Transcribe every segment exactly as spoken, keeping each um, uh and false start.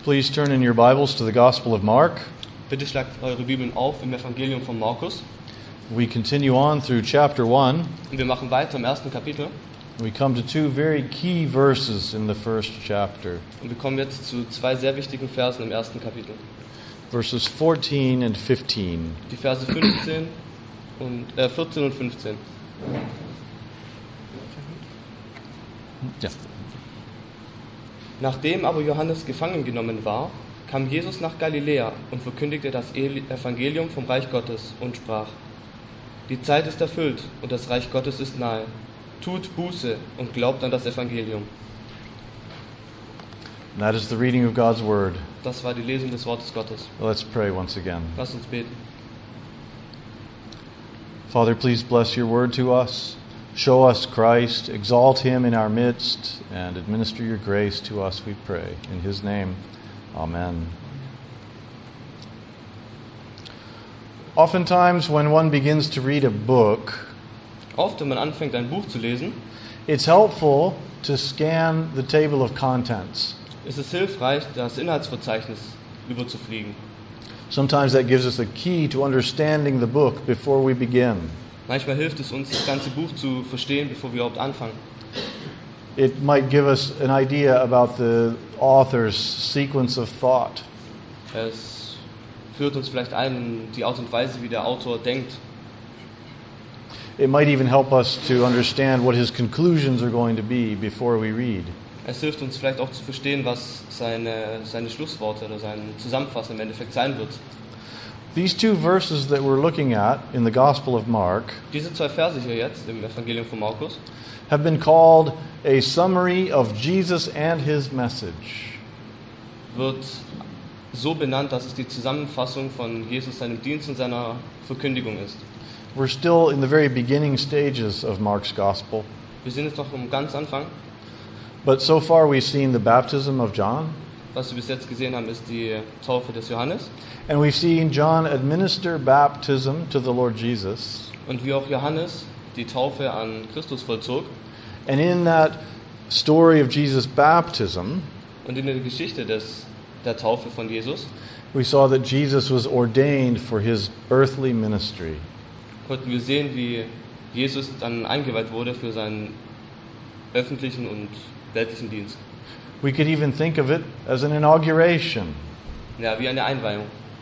Please turn in your Bibles to the Gospel of Mark. Bitte schlagt eure Bibeln auf im Evangelium von Markus. We continue on through chapter one. Und wir machen weiter im ersten Kapitel. We come to two very key verses in the first chapter. Und wir kommen jetzt zu zwei sehr wichtigen Versen im ersten Kapitel. Verses fourteen and fifteen. Die Verse fünfzehn und, äh, vierzehn und fünfzehn. Ja. Nachdem aber Johannes gefangen genommen war, kam Jesus nach Galiläa und verkündigte das Evangelium vom Reich Gottes und sprach: Die Zeit ist erfüllt und das Reich Gottes ist nahe. Tut Buße und glaubt an das Evangelium. And that is the reading of God's Word. Das war die Lesung des Wortes Gottes. Let's pray once again. Lasst uns beten. Father, please bless your word to us. Show us Christ, exalt him in our midst, and administer your grace to us, we pray. In his name, amen. Oftentimes when one begins to read a book, Oft, wenn man anfängt, ein Buch zu lesen, it's helpful to scan the table of contents. ist es hilfreich, das Inhaltsverzeichnis überzufliegen. Sometimes that gives us a key to understanding the book before we begin. Manchmal hilft es uns, das ganze Buch zu verstehen, bevor wir überhaupt anfangen. It might give us an idea about the author's sequence of thought. Es führt uns vielleicht ein in die Art und Weise, wie der Autor denkt. It might even help us to understand what his conclusions are going to be before we read. Es hilft uns vielleicht auch zu verstehen, was seine, seine Schlussworte oder seine Zusammenfassung im Endeffekt sein wird. These two verses that we're looking at in the Gospel of Mark Diese zwei Verse hier jetzt im Evangelium von Markus have been called a summary of Jesus and his message. wird so benannt, dass es die Zusammenfassung von Jesus, seinem Dienst und seiner Verkündigung ist. We're still in the very beginning stages of Mark's Gospel, Wir sind jetzt noch am ganz Anfang. but so far we've seen the baptism of John, Was wir bis jetzt gesehen haben, ist die Taufe des Johannes. and we've seen John administer baptism to the Lord Jesus. Und wie auch Johannes die Taufe an Christus vollzog. And in that story of Jesus' baptism, Und in der Geschichte des, der Taufe von Jesus we saw that Jesus was ordained for his earthly ministry. konnten wir sehen, wie Jesus dann eingeweiht wurde für seinen öffentlichen und weltlichen Dienst. We could even think of it as an inauguration. Ja, wie eine Einweihung.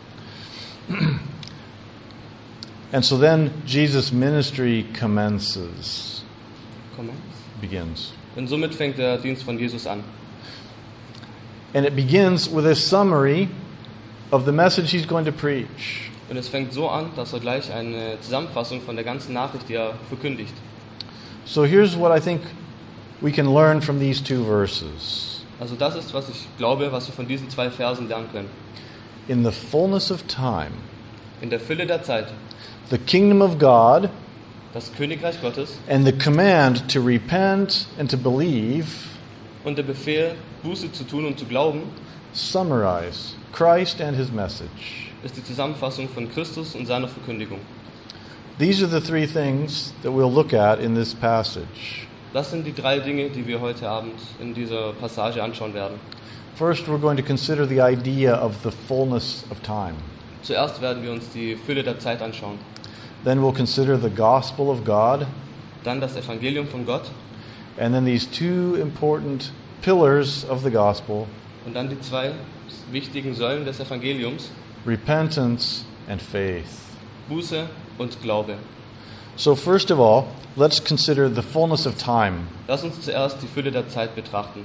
And so then Jesus' ministry commences, Komm. begins. Und somit fängt der Dienst von Jesus an. And it begins with a summary of the message he's going to preach. Und es fängt so an, dass er gleich eine Zusammenfassung von der ganzen Nachricht, die er verkündigt. So here's what I think we can learn from these two verses. Also das ist, was ich glaube, was wir von diesen zwei Versen lernen können. In the fullness of time, In der Fülle der Zeit, the kingdom of God das Königreich Gottes and the command to repent and to believe und der Befehl, Buße zu tun und zu glauben, summarize Christ and his message. ist die Zusammenfassung von Christus und seiner Verkündigung. These are the three things that we'll look at in this passage. Das sind die drei Dinge, die wir heute Abend in dieser Passage anschauen werden. First, we're going to consider the idea of the fullness of time. Zuerst werden wir uns die Fülle der Zeit anschauen. Then we'll consider the gospel of God. Dann das Evangelium von Gott And then these two important pillars of the gospel, und dann die zwei wichtigen Säulen des Evangeliums, repentance and faith. Buße und Glaube. So first of all, let's consider the fullness of time. Lass uns zuerst die Fülle der Zeit betrachten.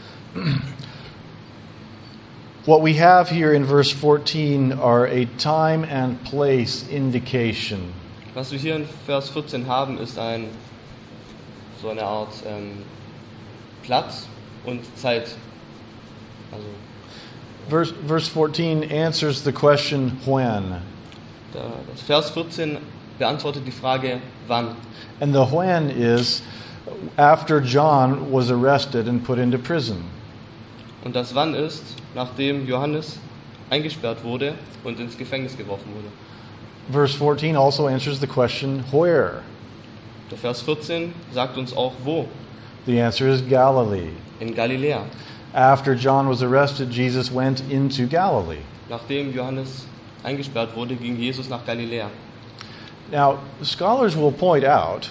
What we have here in verse fourteen are a time and place indication. Was wir hier in Vers vierzehn haben, ist ein so eine Art ähm, Platz und Zeit. Also Verse, verse fourteen answers the question, when? der, das Vers vierzehn beantwortet die Frage, wann. And the when is after John was arrested and put into prison. Und das wann ist, nachdem Johannes eingesperrt wurde und ins Gefängnis geworfen wurde. Verse fourteen also answers the question, where? Der Vers vierzehn sagt uns auch wo. The answer is Galilee. In Galiläa. after John was arrested, Jesus went into Galilee. Nachdem Johannes eingesperrt wurde, ging Jesus nach Galiläa. Now, scholars will point out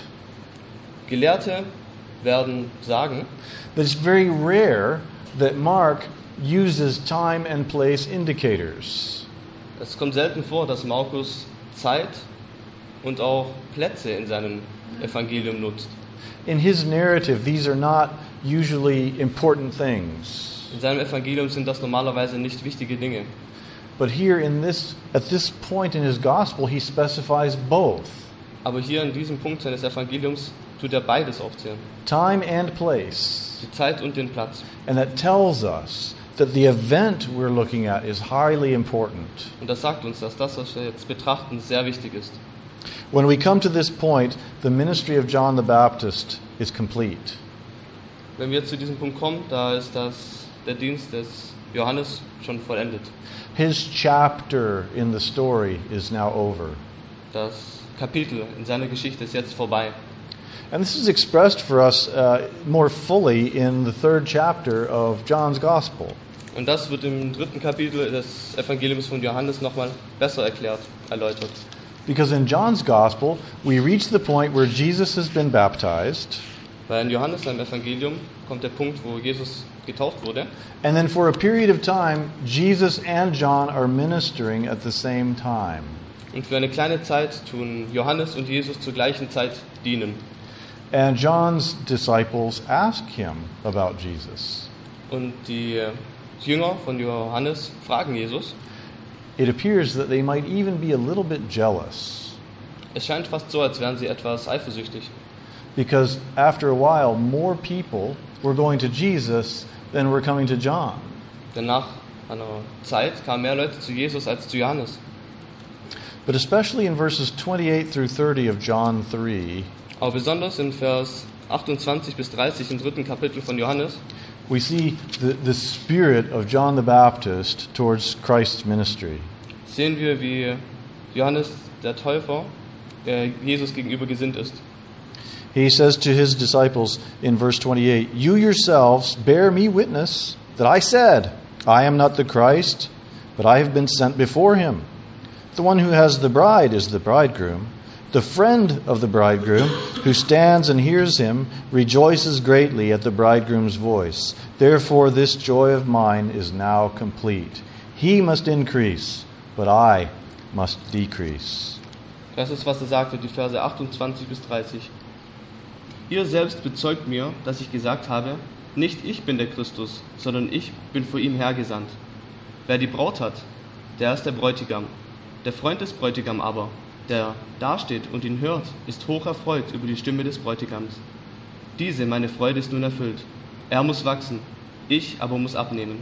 Gelehrte werden sagen, that it's very rare that Mark uses time and place indicators. es kommt selten vor, dass Markus Zeit und auch Plätze in seinem Evangelium nutzt. In his narrative, these are not usually important things. In seinem Evangelium sind das normalerweise nicht wichtige Dinge. But here in this at this point in his gospel, he specifies both. Aber hier in diesem Punkt seines Evangeliums tut er beides aufzählen. Time and place. Die Zeit und den Platz. And that tells us that the event we're looking at is highly important. Und das sagt uns, dass das, was wir jetzt betrachten, sehr wichtig ist. When we come to this point, the ministry of John the Baptist is complete. Wenn wir zu diesem Punkt kommen, da ist das, der Dienst des Johannes schon vollendet. His chapter in the story is now over. Das Kapitel in seiner Geschichte ist jetzt vorbei. And this is expressed for us uh, more fully in the third chapter of John's Gospel. Und das wird im dritten Kapitel des Evangeliums von Johannes nochmal besser erklärt, erläutert. Because in John's Gospel, we reach the point where Jesus has been baptized, Weil in Johannes seinem Evangelium kommt der Punkt, wo Jesus getauft wurde. and then for a period of time, Jesus and John are ministering at the same time. Und für eine kleine Zeit tun Johannes und Jesus zur gleichen Zeit dienen. And John's disciples ask him about Jesus. Und die Jünger von Johannes fragen Jesus. It appears that they might even be a little bit jealous, Es scheint fast so, als wären sie etwas eifersüchtig. because after a while, more people were going to Jesus than were coming to John. Denn nach einer Zeit kamen mehr Leute zu Jesus als zu Johannes. But especially in verses twenty-eight through thirty of John three, Aber besonders in Vers achtundzwanzig bis dreißig im dritten Kapitel von Johannes we see the, the spirit of John the Baptist towards Christ's ministry. sehen wir, wie Johannes der Täufer äh, Jesus gegenüber gesinnt ist. He says to his disciples in verse twenty-eight, "You yourselves bear me witness that I said, I am not the Christ, but I have been sent before him. The one who has the bride is the bridegroom. The friend of the bridegroom, who stands and hears him, rejoices greatly at the bridegroom's voice. Therefore this joy of mine is now complete. He must increase, but I must decrease." Das ist, was er sagte, die Verse achtundzwanzig bis dreißig. Ihr selbst bezeugt mir, dass ich gesagt habe, nicht ich bin der Christus, sondern ich bin vor ihm hergesandt. Wer die Braut hat, der ist der Bräutigam. Der Freund des Bräutigams aber, der dasteht und ihn hört, ist hoch erfreut über die Stimme des Bräutigams. Diese, meine Freude, ist nun erfüllt. Er muss wachsen, ich aber muss abnehmen.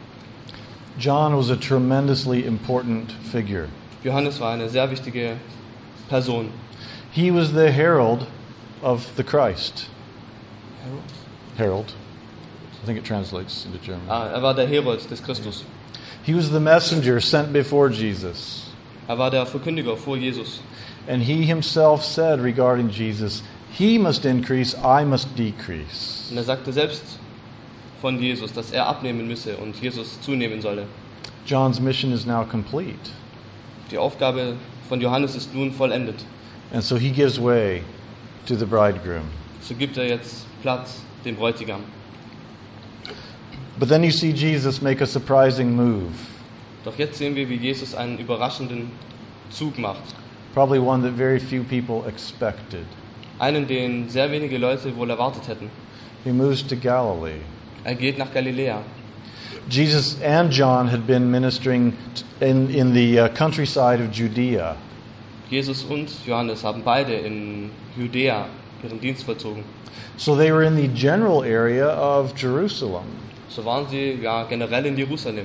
John was a tremendously important figure. Johannes war eine sehr wichtige Person. He was the herald of the Christ. Herald. I think it translates into German. Ah, er war der Herold des Christus. He was the messenger sent before Jesus. Er war der Verkündiger vor Jesus. And he himself said regarding Jesus, "He must increase, I must decrease." Und er sagte selbst von Jesus, dass er abnehmen müsse und Jesus zunehmen solle. John's mission is now complete. Die Aufgabe von Johannes ist nun vollendet. And so he gives way to the bridegroom. So gibt er jetzt Platz dem Bräutigam. But then you see Jesus make a surprising move, Doch jetzt sehen wir, wie Jesus einen überraschenden Zug macht. probably one that very few people expected. Einen, den sehr wenige Leute wohl erwartet hätten. He moves to Galilee. Er geht nach Galiläa. Jesus and John had been ministering in, in the uh, countryside of Judea. Jesus und Johannes haben beide in Judäa ihren Dienst vollzogen. So they were in the general area of Jerusalem. So waren sie ja generell in Jerusalem.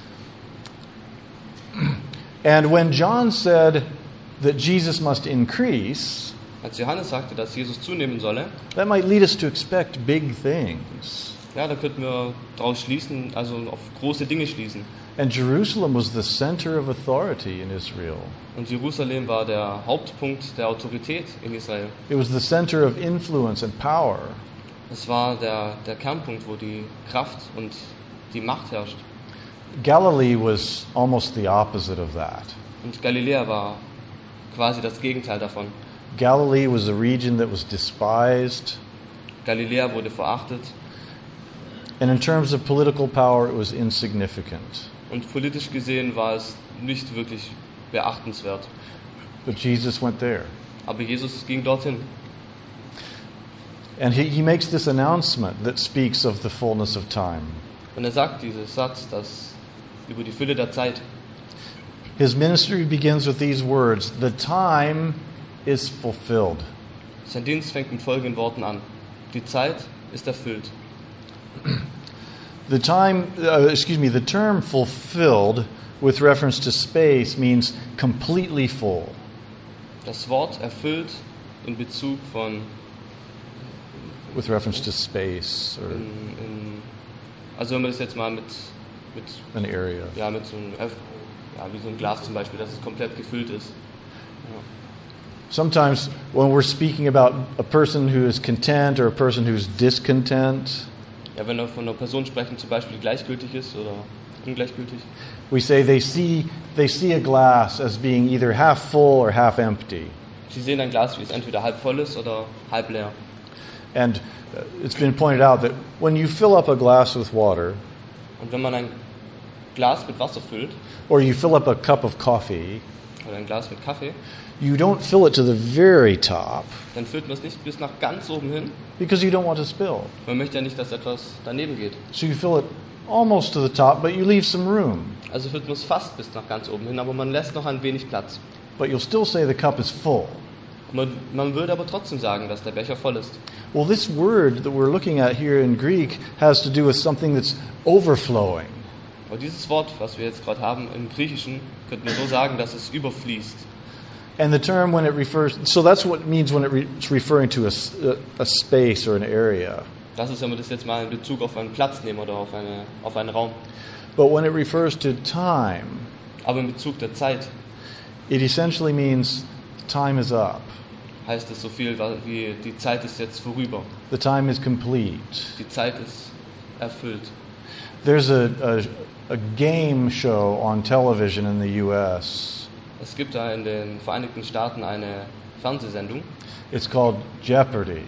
And when John said that Jesus must increase, Als Johannes sagte, dass Jesus zunehmen solle, that might lead us to expect big things. ja, da könnten wir daraus schließen, also auf große Dinge schließen. And Jerusalem was the center of authority in Israel. Und Jerusalem war der Hauptpunkt der Autorität in Israel. It was the center of influence and power. Es war der, der Kernpunkt, wo die Kraft und die Macht herrscht. Galilee was almost the opposite of that. Und Galiläa war quasi das Gegenteil davon. Galilee was a region that was despised, Galiläa wurde verachtet and in terms of political power, it was insignificant. und politisch gesehen war es nicht wirklich beachtenswert. But Jesus went there. Aber Jesus ging dorthin. And he, he makes this announcement that speaks of the fullness of time. Und er sagt diesen Satz, dass über die Fülle der Zeit. His ministry begins with these words, "The time is fulfilled." Sein Dienst fängt mit folgenden Worten an. Die Zeit ist erfüllt. The time, uh, excuse me, the term fulfilled with reference to space means completely full. Das Wort erfüllt in Bezug von With reference to space or in, in, also wenn man das jetzt mal mit mit an area. ja mit so einem F- ja, wie so ein Glas zum Beispiel, dass es komplett gefüllt ist. Ja. Sometimes when we're speaking about a person who is content or a person who's discontent, Ja, wenn wir von einer Person sprechen, zum Beispiel die gleichgültig ist oder ungleichgültig, we say they see they see a glass as being either half full or half empty. sie sehen ein Glas, wie es entweder halb voll ist oder halb leer. And uh, it's been pointed out that when you fill up a glass with water Und wenn man ein Glas mit Wasser füllt or you fill up a cup of coffee, oder ein Glas mit Kaffee, you don't fill it to the very top dann füllt man es nicht bis nach ganz oben hin. because you don't want to spill. Man möchte ja nicht, dass etwas daneben geht. So you fill it almost to the top, but you leave some room. Also füllt man es fast bis nach ganz oben hin, aber man lässt noch ein wenig Platz. But you'll still say the cup is full. Man, man würde aber trotzdem sagen, dass der Becher voll ist. Well, this word that we're looking at here in Greek has to do with something that's overflowing. Aber dieses Wort, was wir jetzt gerade haben im Griechischen, könnten wir so sagen, dass es überfließt. And the term when it refers, so that's what it means when it re, it's referring to a, s- a- a space or an area. Das ist, wenn wir das jetzt mal in Bezug auf einen Platz nehmen oder auf, eine, auf einen Raum. But when it refers to time, Aber in Bezug der Zeit it essentially means time is up. heißt es so viel wie die Zeit ist jetzt vorüber. The time is complete. Die Zeit ist erfüllt. There's a, a, a game show on television in the U S. Es gibt da in den Vereinigten Staaten eine Fernsehsendung. It's called Jeopardy.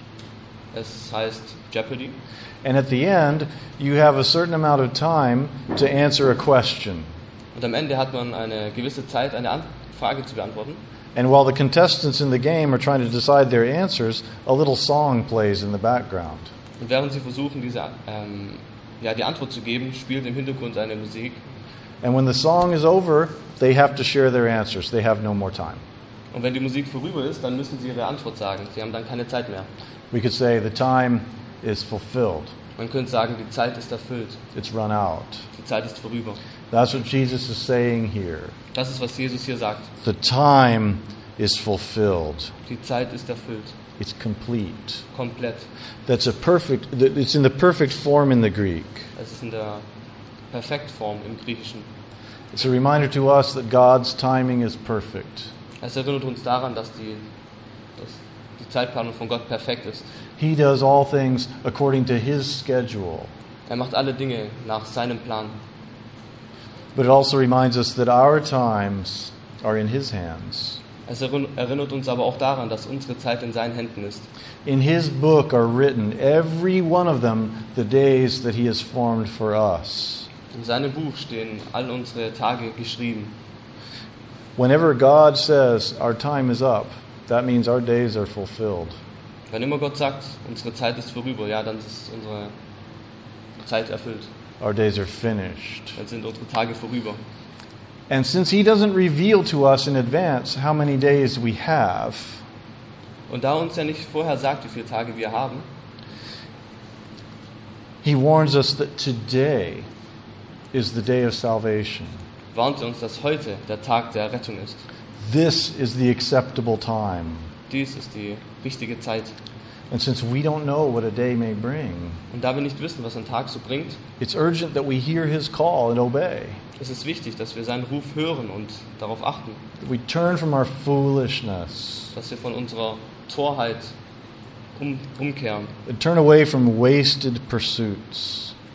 Es heißt Jeopardy. And at the end, you have a certain amount of time to answer a question. Und am Ende hat man eine gewisse Zeit, eine An- Frage zu beantworten. And while the contestants in the game are trying to decide their answers, a little song plays in the background. Und während sie versuchen, diese, ähm, ja, die Antwort zu geben, spielt im Hintergrund eine Musik. And when the song is over, they have to share their answers. They have no more time. Und wenn die Musik vorüber ist, dann müssen sie ihre Antwort sagen. Sie haben dann keine Zeit mehr. We could say the time is fulfilled. Man könnte sagen, die Zeit ist erfüllt. It's run out. Die Zeit ist vorüber. That's what Jesus is saying here. Das ist, was Jesus hier sagt. The time is fulfilled. Die Zeit ist erfüllt. It's complete. Komplett. That's a perfect, it's in the perfect form in the Greek. Es ist in der Perfektform im Griechischen. It's a reminder to us that God's timing is perfect. Es erinnert uns daran, dass die, dass die Zeitplanung von Gott perfekt ist. He does all things according to His schedule. Er macht alle Dinge nach seinem Plan. But it also reminds us that our times are in His hands. Es erinnert uns aber auch daran, dass unsere Zeit in seinen Händen ist. In His book are written, every one of them, the days that He has formed for us. In seinem Buch stehen all unsere Tage geschrieben. Whenever God says our time is up, that means our days are fulfilled. Wenn immer Gott sagt, unsere Zeit ist vorüber, ja, dann ist unsere Zeit erfüllt. Our days are finished. Dann sind unsere Tage vorüber. And since He doesn't reveal to us in advance how many days we have, Und da uns ja nicht vorher sagt, wie viele Tage wir haben, He warns us that today is the day of salvation. warnt er uns, dass heute der Tag der Rettung ist. This is the acceptable time. Dies ist die richtige Zeit. And since we don't know what a day may bring, Und da wir nicht wissen, was ein Tag so bringt, it's urgent that we hear His call and obey. ist es wichtig, dass wir seinen Ruf hören und darauf achten, That we turn from our foolishness dass wir von unserer Torheit um, umkehren and turn away from wasted pursuits.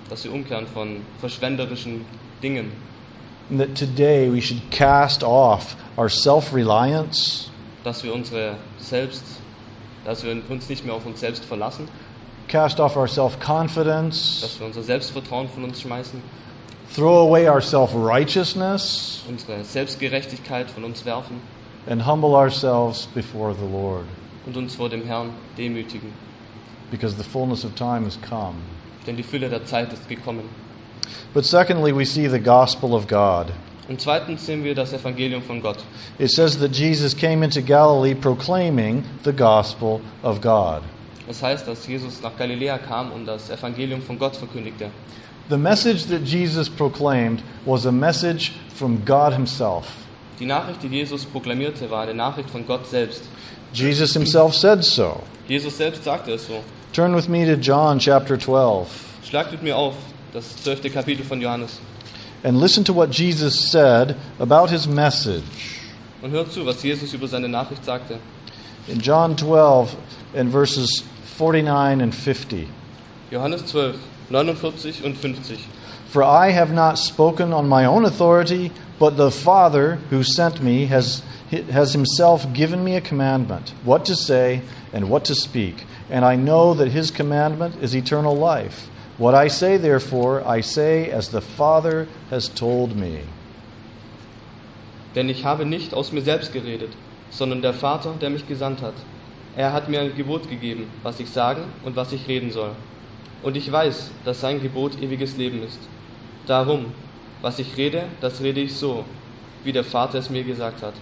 dass wir umkehren von verschwenderischen Dingen. And that today we should cast off our self-reliance, Dass wir unsere selbst, dass wir uns nicht mehr auf uns selbst verlassen, cast off our self-confidence, dass wir unser Selbstvertrauen von uns schmeißen, throw away our self-righteousness, unsere Selbstgerechtigkeit von uns werfen and humble ourselves before the Lord, und uns vor dem Herrn demütigen. because the fullness of time has come. Denn die Fülle der Zeit ist gekommen. But secondly, we see the gospel of God. Und zweitens sehen wir das Evangelium von Gott. It says that Jesus came into Galilee proclaiming the gospel of God. Das heißt, dass Jesus nach Galiläa kam und das Evangelium von Gott verkündigte. The message that Jesus proclaimed was a message from God himself. Die Nachricht, die Jesus proklamierte, war eine Nachricht von Gott selbst. Jesus himself said so. Jesus selbst sagte es so. Turn with me to John chapter twelve Schlagt mit mir auf, das zwölfte Kapitel von Johannes. and listen to what Jesus said about his message. Und hört zu, was Jesus über seine Nachricht sagte. In John twelve and verses forty-nine and fifty. Johannes zwölf, neunundvierzig und fünfzig. For I have not spoken on my own authority, but the Father who sent me has, has himself given me a commandment, what to say and what to speak. And I know that his commandment is eternal life. What I say, therefore, I say as the Father has told me. Denn ich habe nicht aus mir selbst geredet, sondern der Vater, der mich gesandt hat. Er hat mir ein Gebot gegeben, was ich sagen und was ich reden soll. Und ich weiß, dass sein Gebot ewiges Leben ist. Darum, was ich rede, das rede ich so, wie der Vater es mir gesagt hat.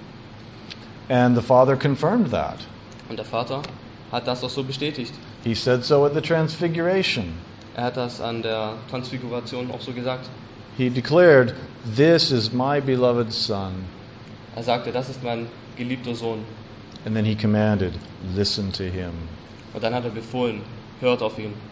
And the Father confirmed that. Und der Vater hat das auch so bestätigt. He said so at the Transfiguration. Er hat das an der Transfiguration auch so gesagt. He declared, "This is my beloved Son." Er sagte, das ist mein geliebter Sohn. And then he commanded, "Listen to him." Und dann hat er befohlen, hört auf ihn.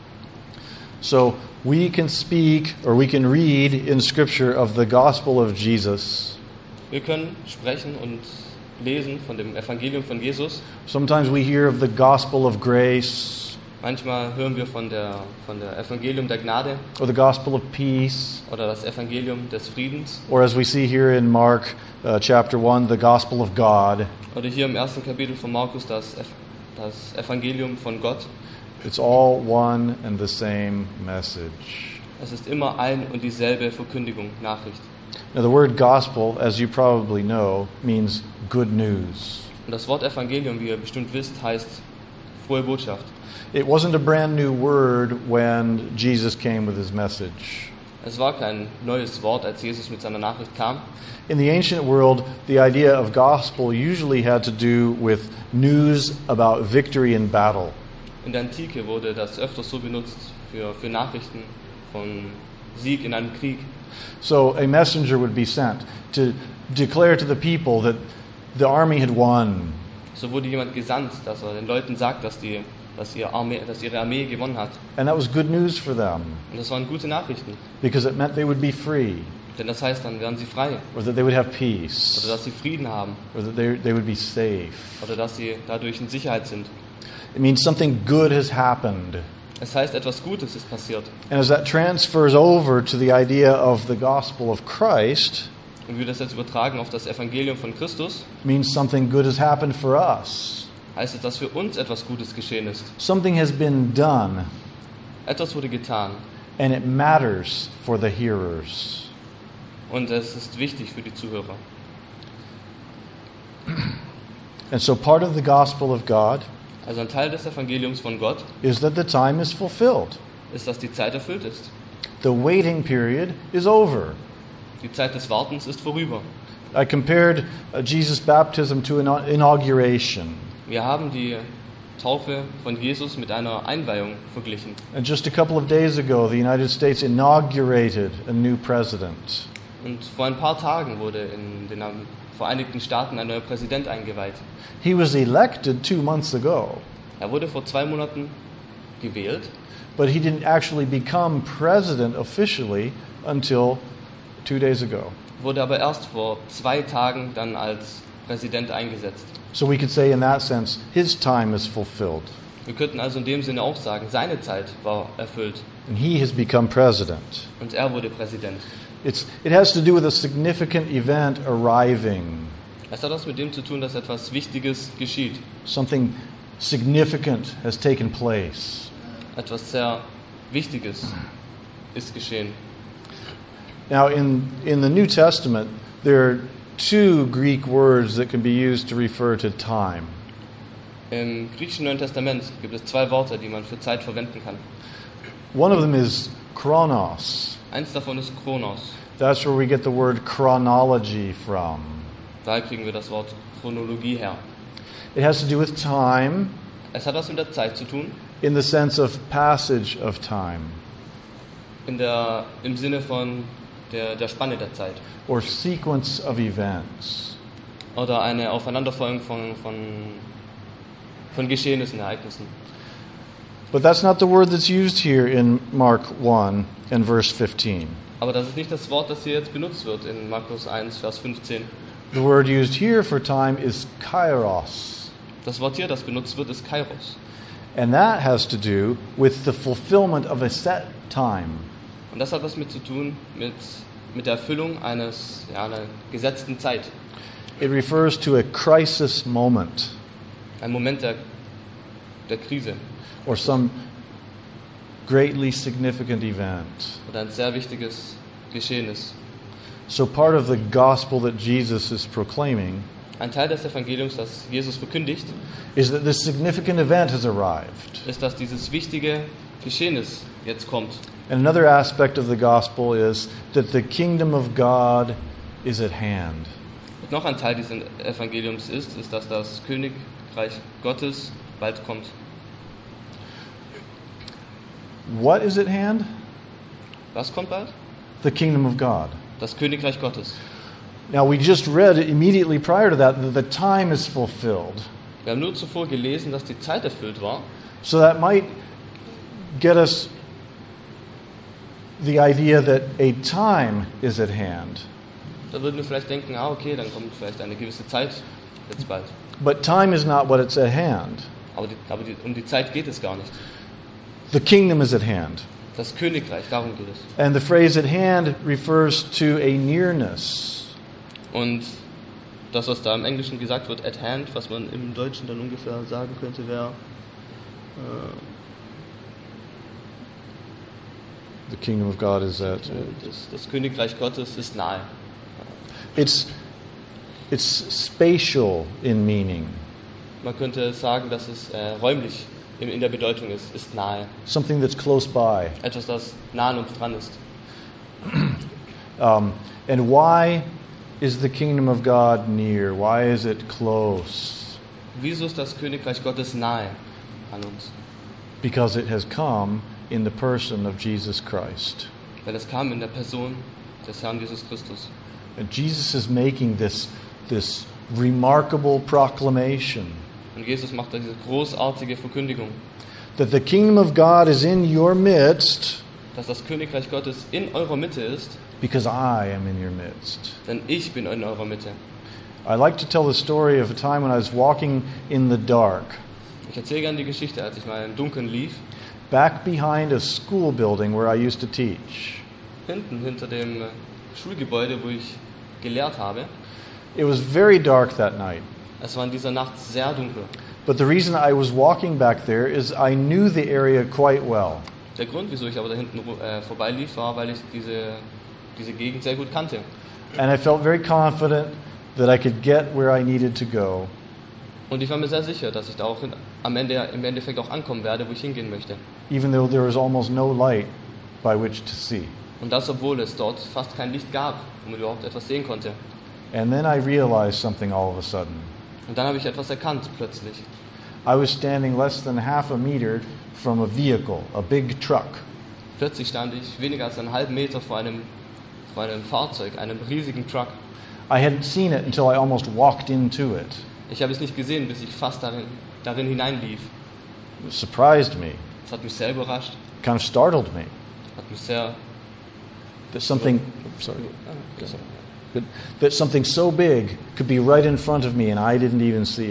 So we can speak or we can read in Scripture of the gospel of Jesus. Wir können sprechen und lesen von dem Evangelium von Jesus. Sometimes we hear of the gospel of grace Manchmal hören wir von der, von der Evangelium der Gnade or the gospel of peace, oder das Evangelium des Friedens. or as we see here in Mark uh, chapter one, the gospel of God. Oder hier im ersten Kapitel von Markus das, das Evangelium von Gott. It's all one and the same message. Es ist immer ein und dieselbe Verkündigung, Nachricht. Now the word gospel, as you probably know, means good news. Und das Wort Evangelium, wie ihr bestimmt wisst, heißt frohe Botschaft. It wasn't a brand new word when Jesus came with his message. Es war kein neues Wort, als Jesus mit seiner Nachricht kam. In the ancient world, the idea of gospel usually had to do with news about victory in battle. In der Antike wurde das öfters so benutzt für, für Nachrichten von Sieg in einem Krieg. So a messenger would be sent to declare to the people that the army had won. So wurde jemand gesandt, dass er den Leuten sagt, dass, die, dass, ihre Armee, dass ihre Armee gewonnen hat. And that was good news for them Und das waren gute Nachrichten. because it meant they would be free, Denn das heißt, dann werden sie frei. or that they would have Oder peace, dass sie Frieden haben. or that they, they would be safe. Oder dass sie dadurch in Sicherheit sind. It means something good has happened. Es heißt, etwas Gutes ist passiert. And as that transfers over to the idea of the gospel of Christ, Und wir das jetzt übertragen auf das Evangelium von Christus, it means something good has happened for us. heißt es, dass für uns etwas Gutes geschehen ist. Something has been done, Etwas wurde getan. and it matters for the hearers. Und es ist wichtig für die Zuhörer. And so part of the gospel of God Also ein Teil des Evangeliums von Gott is that the time is fulfilled. ist, dass die Zeit erfüllt ist. The waiting period is over. Die Zeit des Wartens ist vorüber. I compared uh, Jesus' baptism to an inauguration. Wir haben die Taufe von Jesus mit einer Einweihung verglichen. And just a couple of days ago, the United States inaugurated a new president. Und vor ein paar Tagen wurde in den Vereinigten Staaten ein neuer Präsident eingeweiht. He was elected two months ago, Er wurde vor zwei Monaten gewählt, but he didn't actually become president officially until two days ago. wurde aber erst vor zwei Tagen dann als Präsident eingesetzt. So we could say in that sense, his time is fulfilled. Wir könnten also in dem Sinne auch sagen, seine Zeit war erfüllt and he has become president. und er wurde Präsident. It's, it has to do with a significant event arriving, Es hat was mit dem zu tun, dass etwas Wichtiges geschieht. something significant has taken place. Etwas sehr Wichtiges ist geschehen. Now, in, in the New Testament, there are two Greek words that can be used to refer to time. Im griechischen Neuen Testament gibt es zwei Worte, die man für Zeit verwenden kann. One of them is chronos. Eins davon ist Chronos. That's where we get the word chronology from. Daher kriegen wir das Wort Chronologie her. It has to do with time Es hat was mit der Zeit zu tun, in the sense of passage of time in der, im Sinne von der, der Spanne der Zeit. or sequence of events. Oder eine Aufeinanderfolgung von, von, von Geschehnissen, Ereignissen. But that's not the word that's used here in Mark one and verse fifteen. Aber das ist nicht das Wort, das hier jetzt benutzt wird in Markus eins, Vers fünfzehn. The word used here for time is kairos. Das Wort hier, das benutzt wird, ist Kairos. And that has to do with the fulfillment of a set time. Und das hat was mit zu tun mit, mit der Erfüllung eines, ja, einer gesetzten Zeit. It refers to a crisis moment Ein Moment der, der Krise or some greatly significant event. oder ein sehr wichtiges Geschehnis. So part of the gospel that Jesus is proclaiming Ein Teil des Evangeliums, das Jesus verkündigt, is that this significant event has arrived. ist, dass dieses wichtige Geschehnis jetzt kommt. And another aspect of the gospel is that the kingdom of God is at hand. Und noch ein Teil dieses Evangeliums ist, ist, dass das Königreich Gottes bald kommt. What is at hand? Was kommt bald? The kingdom of God. Das Königreich Gottes. Now, we just read immediately prior to that that the time is fulfilled. Wir haben nur zuvor gelesen, dass die Zeit erfüllt war. So that might get us the idea that a time is at hand. Da würden wir vielleicht denken, ah okay, dann kommt vielleicht eine gewisse Zeit jetzt bald. But time is not what it's at hand. Aber, die, aber die, um die Zeit geht es gar nicht. The kingdom is at hand. Das Königreich, darum geht es. And the phrase at hand refers to a nearness. Und das, was da im Englischen gesagt wird, at hand, was man im Deutschen dann ungefähr sagen könnte, wäre äh, The kingdom of God is at. das, das Königreich Gottes ist nahe. It's it's spatial in meaning. Man könnte sagen, dass es äh, räumlich in, in der Bedeutung ist, ist nahe. Something that's close by. Etwas, das nah an uns dran ist. Um, and why is the kingdom of God near? Why is it close? Wieso ist das Königreich Gottes nahe an uns? Because it has come in the person of Jesus Christ. Weil es kam in der Person des Herrn Jesus Christus. And Jesus is making this, this remarkable proclamation Und Jesus macht diese großartige Verkündigung, that the kingdom of God is in your midst dass das Königreich Gottes in eurer Mitte ist, because I am in your midst. denn ich bin in eurer Mitte. I like to tell the story of a time when I was walking in the dark, Ich erzähle gerne die Geschichte, als ich mal im Dunkeln lief, back behind a school building where I used to teach. hinten hinter dem äh, Schulgebäude, wo ich gelehrt habe. It was very dark that night. Es war in dieser Nacht sehr dunkel. But the reason I was walking back there is I knew the area quite well. Der Grund, wieso ich aber da hinten äh, vorbeilief, war, weil ich diese, diese Gegend sehr gut kannte. And I felt very confident that I could get where I needed to go. Und ich war mir sehr sicher, dass ich da auch in, am Ende, im Endeffekt auch ankommen werde, wo ich hingehen möchte. Even though there was almost no light by which to see. Und das, obwohl es dort fast kein Licht gab, wo man überhaupt etwas sehen konnte. And then I realized something all of a sudden. Und dann habe ich etwas erkannt, plötzlich. I was standing less than half a meter from a vehicle, a big truck. Plötzlich stand ich weniger als einen halben Meter vor einem, vor einem Fahrzeug, einem riesigen Truck. I hadn't seen it until I almost walked into it. Ich habe es nicht gesehen, bis ich fast darin, darin hineinlief. It surprised me, Das hat mich sehr überrascht, kind of startled me. hat mich sehr... That something, sorry, that, that something so big could be right in front of me and I didn't even see it.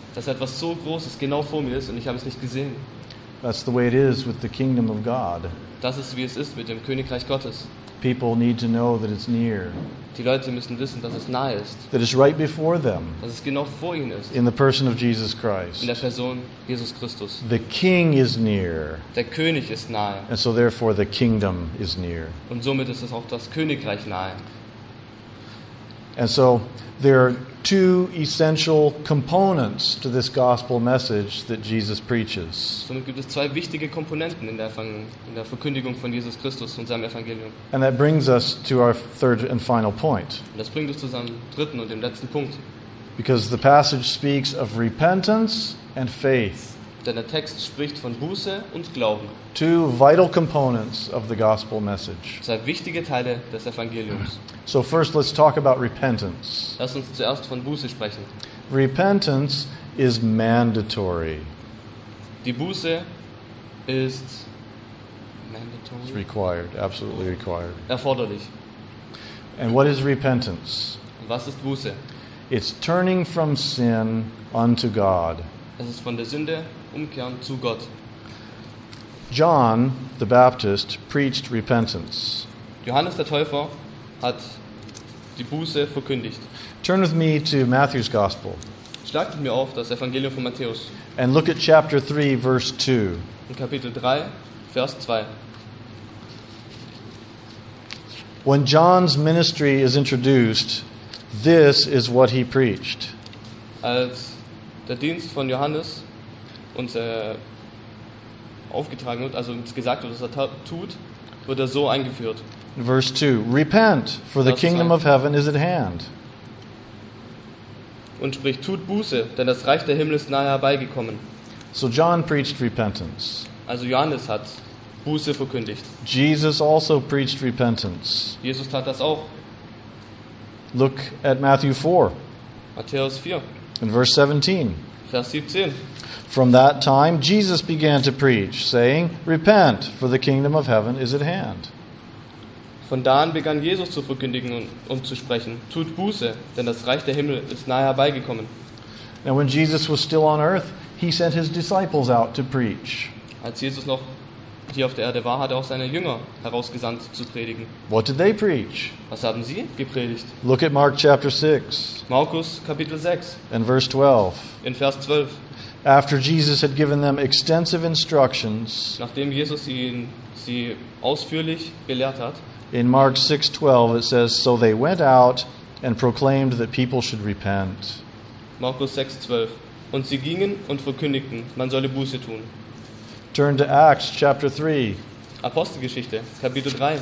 dass etwas so Großes genau vor mir ist und ich habe es nicht gesehen. That's the way it is with the kingdom of God. Das ist, wie es ist mit dem Königreich Gottes. People need to know that it's near, Die Leute müssen wissen, dass es nahe ist, that it's right before them dass es genau vor ihnen ist, in the person of Jesus in Christ. der Person Jesus Christus. The king is near, Der König ist nahe and so therefore the kingdom is near. und somit ist es auch das Königreich nahe. And so there are two essential components to this gospel message that Jesus preaches. Somit gibt es zwei wichtige Komponenten in der, Evang- in der Verkündigung von Jesus Christus und seinem Evangelium. And that brings us to our third and final point, Und das bringt uns zu seinem dritten und dem letzten Punkt. because the passage speaks of repentance and faith, Denn der Text spricht von Buße und Glauben. two vital components of the gospel message. Zwei wichtige Teile des Evangeliums. So first, let's talk about repentance. Lass uns zuerst von Buße sprechen. Repentance is mandatory. Die Buße ist It's mandatory, required, absolutely required. erforderlich. And what is repentance? Und was ist Buße? It's turning from sin unto God. Es ist von der Sünde umkehren zu Gott. John the Baptist preached repentance. Johannes der Täufer hat die Buße verkündigt. Turn with me to Matthew's Gospel Schlagt mit mir auf das Evangelium von Matthäus and look at chapter three, verse two. in Kapitel drei, Vers zwei. When John's ministry is introduced, this is what he preached. Als der Dienst von Johannes uns äh, aufgetragen wird, also uns gesagt wird, was er ta- tut, wird er so eingeführt. Verse two, repent, for the Vers kingdom zwei. of heaven is at hand. Und spricht, tut Buße, denn das Reich der Himmel ist nahe herbeigekommen. So John preached repentance. Also Johannes hat Buße verkündigt. Jesus also preached repentance. Jesus tat das auch. Look at Matthew four Matthäus vier, and verse seventeen. Vers siebzehn. From that time Jesus began to preach, saying, repent, for the kingdom of heaven is at hand. Von da an begann Jesus zu verkündigen und, und zu sprechen. Tut Buße, denn das Reich der Himmel ist nahe herbeigekommen. Now when Jesus was still on earth, he sent his disciples out to preach. Als Jesus noch hier auf der Erde war, hat er auch seine Jünger herausgesandt zu predigen. What did they preach? Was haben sie gepredigt? Look at Mark chapter six Markus Kapitel sechs and verse twelve. in Vers zwölf. After Jesus had given them extensive instructions, Nachdem Jesus ihn, sie ausführlich belehrt hat, in Mark six twelve it says, so they went out and proclaimed that people should repent. Markus sechs zwölf. Und sie gingen und verkündigten, man solle Buße tun. Turn to Acts chapter three. Apostelgeschichte, Kapitel drei.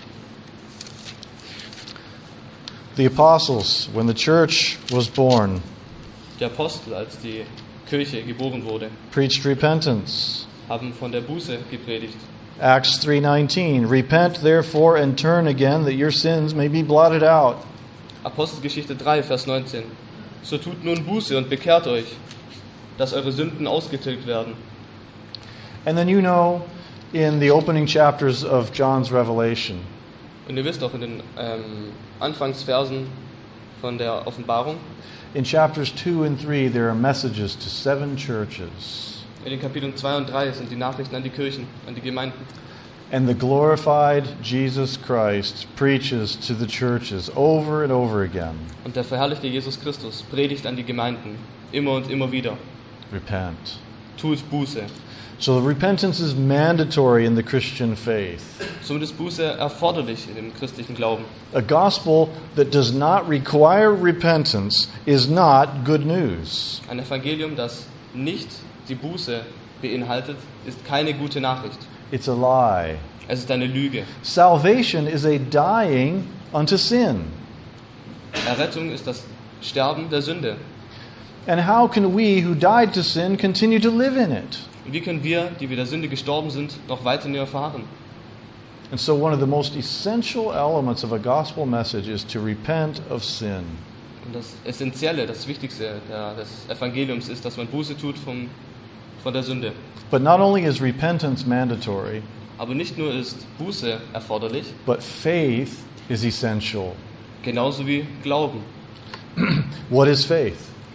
The apostles, when the church was born, Die Apostel, als die Kirche geboren wurde, preached repentance. haben von der Buße gepredigt. Acts three nineteen, repent therefore and turn again that your sins may be blotted out. Apostelgeschichte drei, Vers neunzehn. So tut nun Buße und bekehrt euch, dass eure Sünden ausgetilgt werden. And then you know, in the opening chapters of John's Revelation, Und ihr wisst auch in den ähm, Anfangsversen von der Offenbarung, in chapters two and three, there are messages to seven churches. in den Kapiteln zwei und drei sind die Nachrichten an die Kirchen, an die Gemeinden. And the glorified Jesus Christ preaches to the churches over and over again. Und der verherrlichte Jesus Christus predigt an die Gemeinden immer und immer wieder. Repent. Tut Buße. So repentance is mandatory in the Christian faith. Somit ist Buße erforderlich in dem christlichen Glauben. A gospel that does not require repentance is not good news. Ein Evangelium, das nicht die Buße beinhaltet, ist keine gute Nachricht. It's a lie. Es ist eine Lüge. Salvation is a dying unto sin. Errettung ist das Sterben der Sünde. And how can we who died to sin continue to live in it? Und wie können wir, die wir der Sünde gestorben sind, noch weiter in ihr fahren? And so one of the most essential elements of a gospel message is to repent of sin. Und das Essentielle, das Wichtigste der, des Evangeliums ist, dass man Buße tut vom, von der Sünde. But not only is repentance mandatory, Aber nicht nur ist Buße erforderlich, but faith is essential. genauso wie Glauben. What is faith?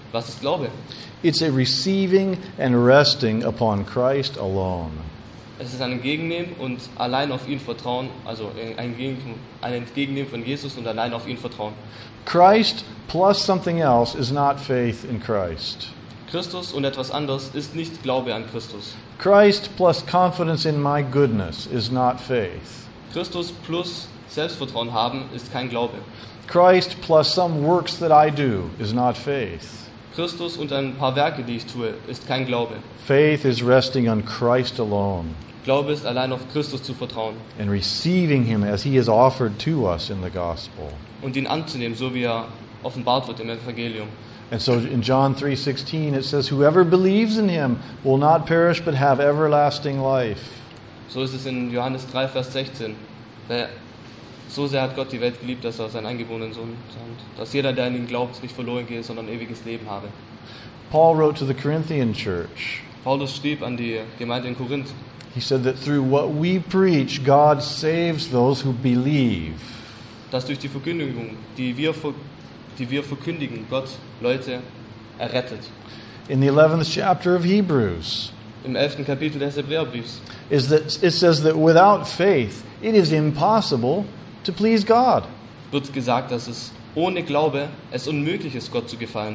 Was ist Glaube? It's a receiving and resting upon Christ alone. Es ist ein Entgegennehmen und allein auf ihn vertrauen, also ein Entgegennehmen, ein Entgegennehmen von Jesus und allein auf ihn vertrauen. Christ plus something else is not faith in Christ. Christus und etwas anderes ist nicht Glaube an Christus. Christ plus confidence in my goodness is not faith. Christus plus Selbstvertrauen haben ist kein Glaube. Christ plus some works that I do is not faith. Christus und ein paar Werke, die ich tue, ist kein Glaube. Faith is resting on Christ alone Glaube ist allein auf Christus zu vertrauen and receiving Him as He is offered to us in the gospel. und ihn anzunehmen, so wie er offenbart wird im Evangelium. And so in John three sixteen it says, whoever believes in Him will not perish but have everlasting life. So ist es in Johannes drei, Vers sechzehn. Wer- So sehr hat Gott die Welt geliebt, dass er seinen eingeborenen Sohn sandt, dass jeder, der an ihn glaubt, nicht verloren gehe, sondern ewiges Leben habe. Paul wrote to the Corinthian church. Paulus schrieb an die Gemeinde in Korinth, He said that through what we preach, God saves those who believe. dass durch die Verkündigung, die wir, ver- die wir verkündigen, Gott Leute errettet. In the eleventh chapter of Hebrews, Im elften Kapitel des Hebräerbriefs is that it says that without faith, it is impossible to please God. wird gesagt, dass es ohne Glaube es unmöglich ist, Gott zu gefallen.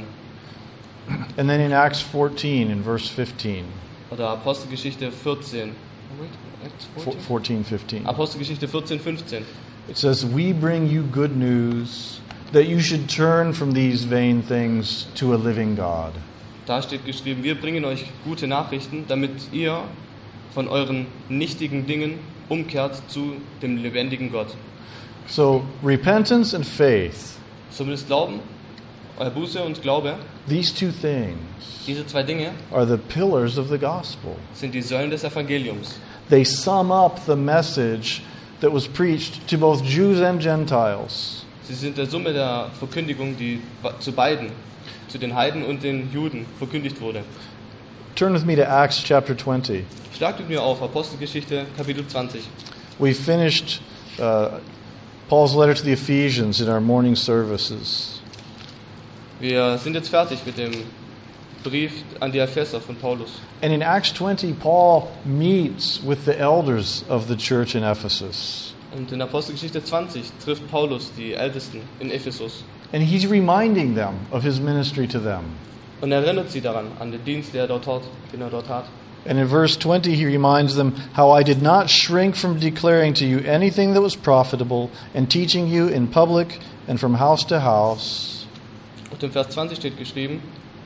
And then in Acts fourteen, in verse fifteen, Oder Apostelgeschichte vierzehn. Acts four- fourteen? fourteen, fifteen, Apostelgeschichte vierzehn, fünfzehn. it says, we bring you good news that you should turn from these vain things to a living God. Da steht geschrieben, wir bringen euch gute Nachrichten, damit ihr von euren nichtigen Dingen umkehrt zu dem lebendigen Gott. So repentance and faith, Zumindest Glauben, äh, Buße und Glaube, these two things diese zwei Dinge are the pillars of the gospel. sind die Säulen des Evangeliums. They sum up the message that was preached to both Jews and Gentiles. Sie sind der Summe der Verkündigung, die zu beiden, zu den Heiden und den Juden verkündigt wurde. Turn with me to Acts chapter twenty. Schlagt mit mir auf, Apostelgeschichte, Kapitel zwanzig. We finished uh, Paul's letter to the Ephesians in our morning services. Wir sind jetzt fertig mit dem Brief an die Epheser von Paulus. And in Acts twenty, Paul meets with the elders of the church in Ephesus. Und in Apostelgeschichte zwanzig trifft Paulus die Ältesten in Ephesus And he's reminding them of his ministry to them. und erinnert sie daran, an den Dienst, den er dort hat. Den er dort hat. And in verse twenty, he reminds them how I did not shrink from declaring to you anything that was profitable and teaching you in public and from house to house. Und im Vers zwanzig steht geschrieben,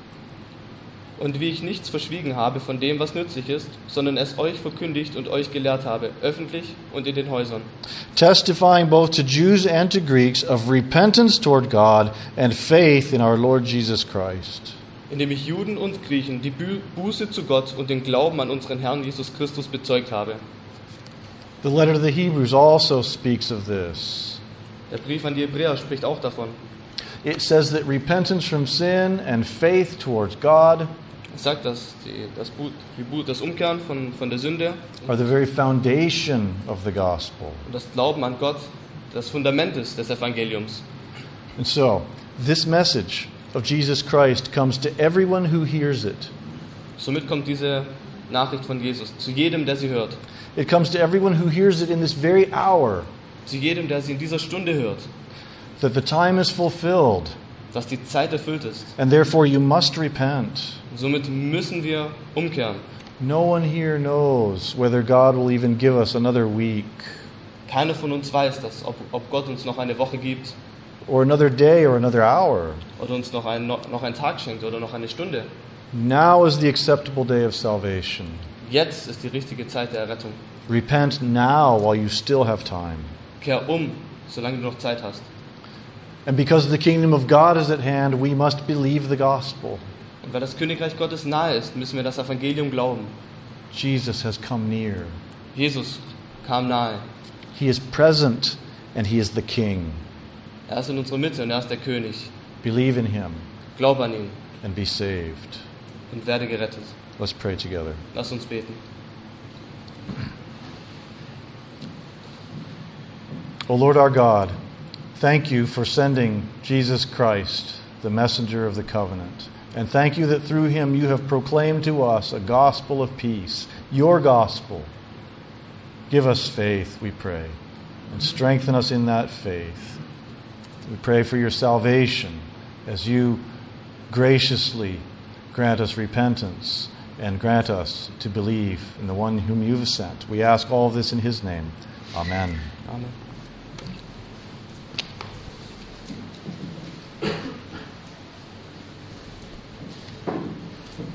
und wie ich nichts verschwiegen habe von dem, was nützlich ist, sondern es euch verkündigt und euch gelehrt habe, öffentlich und in den Häusern, Testifying both to Jews and to Greeks of repentance toward God and faith in our Lord Jesus Christ. indem ich Juden und Griechen die Bu- Buße zu Gott und den Glauben an unseren Herrn Jesus Christus bezeugt habe. The letter to the Hebrews also speaks of this. Der Brief an die Hebräer spricht auch davon. It says that repentance from sin and faith towards God Es sagt, dass die, das, Bu- die Bu- das Umkehren von, von der Sünde are the very foundation of the gospel. und das Glauben an Gott das Fundament ist des Evangeliums. And so, this message of Jesus Christ comes to everyone who hears it. Somit kommt diese Nachricht von Jesus zu jedem, der sie hört. It comes to everyone who hears it in this very hour, Zu jedem, der sie in dieser Stunde hört. that the time is fulfilled, Dass die Zeit erfüllt ist. and therefore you must repent. Somit müssen wir umkehren. No one here knows whether God will even give us another week, Keiner von uns weiß, dass, ob, ob Gott uns noch eine Woche gibt or another day, or another hour. oder uns noch, ein, noch, noch einen Tag schenkt oder noch eine Stunde. Now is the acceptable day of salvation. Jetzt ist die richtige Zeit der Errettung. Repent now while you still have time. Kehr um, solange du noch Zeit hast. And because the kingdom of God is at hand, we must believe the gospel. Und weil das Königreich Gottes nahe ist, müssen wir das Evangelium glauben. Jesus has come near. Jesus kam nahe. He is present and he is the king. Er ist in unserer Mitte und er ist der König. Believe in him Glaub an ihn and be saved. und werde gerettet. Let's pray together. Lass uns beten. O Lord our God, thank you for sending Jesus Christ, the messenger of the covenant, And thank you that through him you have proclaimed to us a gospel of peace, your gospel. Give us faith, we pray, and strengthen us in that faith. We pray for your salvation as you graciously grant us repentance and grant us to believe in the one whom you have sent. We ask all of this in his name. Amen. Amen.